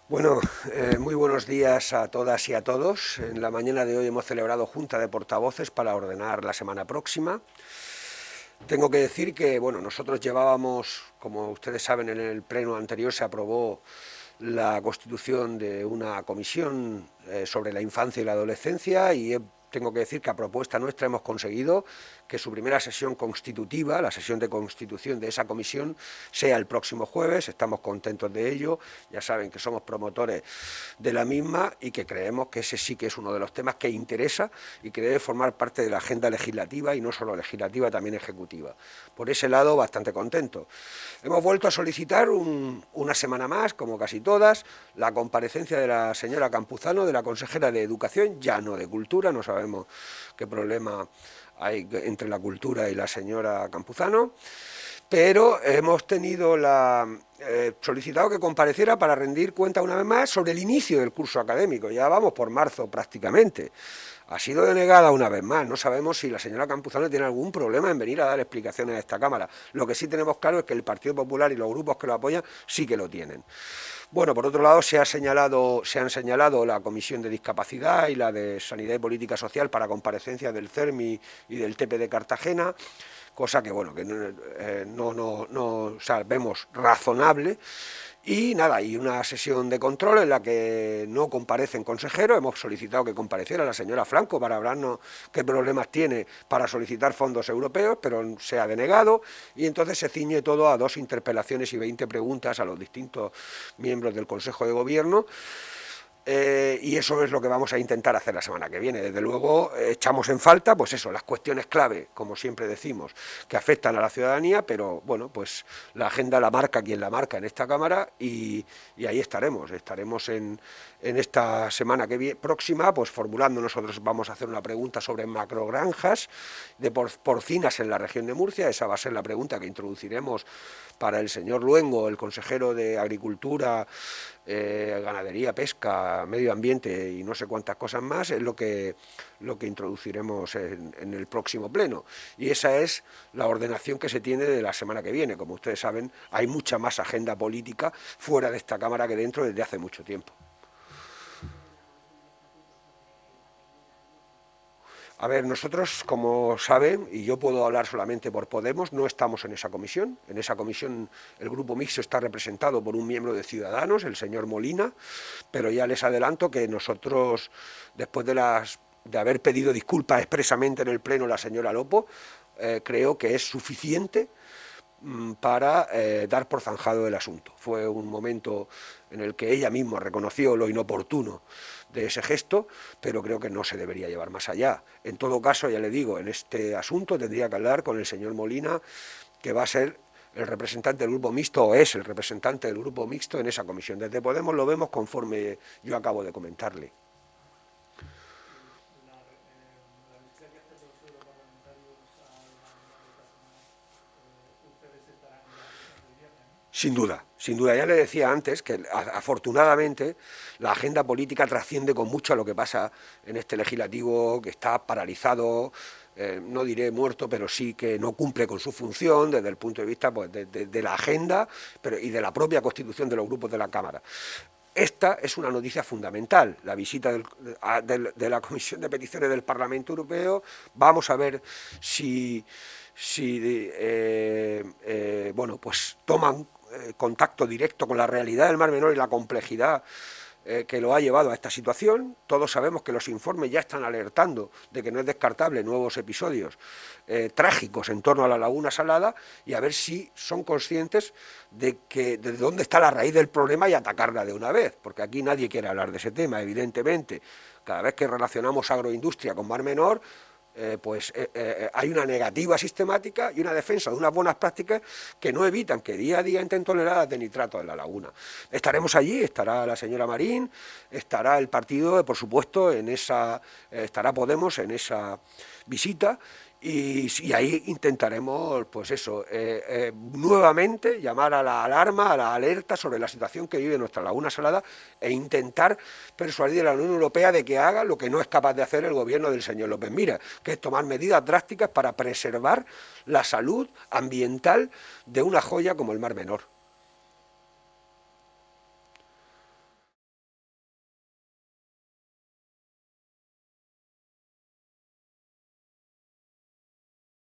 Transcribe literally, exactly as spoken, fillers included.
Bueno, eh, muy buenos días a todas y a todos. En la mañana de hoy hemos celebrado junta de portavoces para ordenar la semana próxima. Tengo que decir que, bueno, nosotros llevábamos, como ustedes saben, en el pleno anterior se aprobó la constitución de una comisión eh, sobre la infancia y la adolescencia y he tengo que decir que a propuesta nuestra hemos conseguido que su primera sesión constitutiva, la sesión de constitución de esa comisión, sea el próximo jueves. Estamos contentos de ello, ya saben que somos promotores de la misma y que creemos que ese sí que es uno de los temas que interesa y que debe formar parte de la agenda legislativa y no solo legislativa, también ejecutiva. Por ese lado, bastante contento. Hemos vuelto a solicitar un, una semana más, como casi todas, la comparecencia de la señora Campuzano, de la consejera de Educación, ya no de Cultura, no sabemos Sabemos qué problema hay entre la cultura y la señora Campuzano, pero hemos tenido la eh, solicitado que compareciera para rendir cuenta una vez más sobre el inicio del curso académico. Ya vamos por marzo prácticamente. Ha sido denegada una vez más. No sabemos si la señora Campuzano tiene algún problema en venir a dar explicaciones a esta Cámara. Lo que sí tenemos claro es que el Partido Popular y los grupos que lo apoyan sí que lo tienen. Bueno, por otro lado, se, ha señalado, se han señalado la Comisión de Discapacidad y la de Sanidad y Política Social para comparecencia del CERMI y del T P de Cartagena, cosa que, bueno, que eh, no, no, no o sea, vemos razonable. Y nada, y una sesión de control en la que no comparecen consejeros. Hemos solicitado que compareciera la señora Franco para hablarnos qué problemas tiene para solicitar fondos europeos, pero se ha denegado, y entonces se ciñe todo a dos interpelaciones y veinte preguntas a los distintos miembros del Consejo de Gobierno. Eh, y eso es lo que vamos a intentar hacer la semana que viene. Desde luego eh, echamos en falta, pues eso, las cuestiones clave, como siempre decimos, que afectan a la ciudadanía, pero bueno, pues la agenda la marca quien la marca en esta Cámara y, y ahí estaremos, estaremos en, en esta semana que viene, próxima, pues formulando, nosotros vamos a hacer una pregunta sobre macrogranjas de por, porcinas en la región de Murcia. Esa va a ser la pregunta que introduciremos para el señor Luengo, el consejero de Agricultura, eh, Ganadería, Pesca, Medio Ambiente y no sé cuántas cosas más, es lo que, lo que introduciremos en, en el próximo pleno. Y esa es la ordenación que se tiene de la semana que viene. Como ustedes saben, hay mucha más agenda política fuera de esta Cámara que dentro desde hace mucho tiempo. A ver, nosotros, como saben, y yo puedo hablar solamente por Podemos, no estamos en esa comisión. En esa comisión el grupo mixto está representado por un miembro de Ciudadanos, el señor Molina, pero ya les adelanto que nosotros, después de, las, de haber pedido disculpas expresamente en el Pleno la señora Lopo, eh, creo que es suficiente para eh, dar por zanjado el asunto. Fue un momento en el que ella misma reconoció lo inoportuno de ese gesto, pero creo que no se debería llevar más allá. En todo caso, ya le digo, en este asunto tendría que hablar con el señor Molina, que va a ser el representante del grupo mixto, o es el representante del grupo mixto en esa comisión. Desde Podemos lo vemos conforme yo acabo de comentarle. Sin duda, sin duda. Ya le decía antes que afortunadamente la agenda política trasciende con mucho a lo que pasa en este legislativo, que está paralizado, eh, no diré muerto, pero sí que no cumple con su función desde el punto de vista pues, de, de, de la agenda pero, y de la propia constitución de los grupos de la Cámara. Esta es una noticia fundamental, la visita del, de, de la Comisión de Peticiones del Parlamento Europeo. Vamos a ver si, si eh, eh, bueno, pues toman eh, contacto directo con la realidad del Mar Menor y la complejidad eh, que lo ha llevado a esta situación. Todos sabemos que los informes ya están alertando de que no es descartable nuevos episodios eh, trágicos en torno a la Laguna Salada, y a ver si son conscientes de que de dónde está la raíz del problema y atacarla de una vez, porque aquí nadie quiere hablar de ese tema, evidentemente. Cada vez que relacionamos agroindustria con Mar Menor, Eh, pues eh, eh, hay una negativa sistemática y una defensa de unas buenas prácticas que no evitan que día a día entren toneladas de nitrato en la laguna. Estaremos allí, estará la señora Marín, estará el partido, por supuesto, en esa, eh, estará Podemos en esa visita. Y, y ahí intentaremos, pues eso, eh, eh, nuevamente llamar a la alarma, a la alerta sobre la situación que vive nuestra Laguna Salada e intentar persuadir a la Unión Europea de que haga lo que no es capaz de hacer el gobierno del señor López Miras, que es tomar medidas drásticas para preservar la salud ambiental de una joya como el Mar Menor.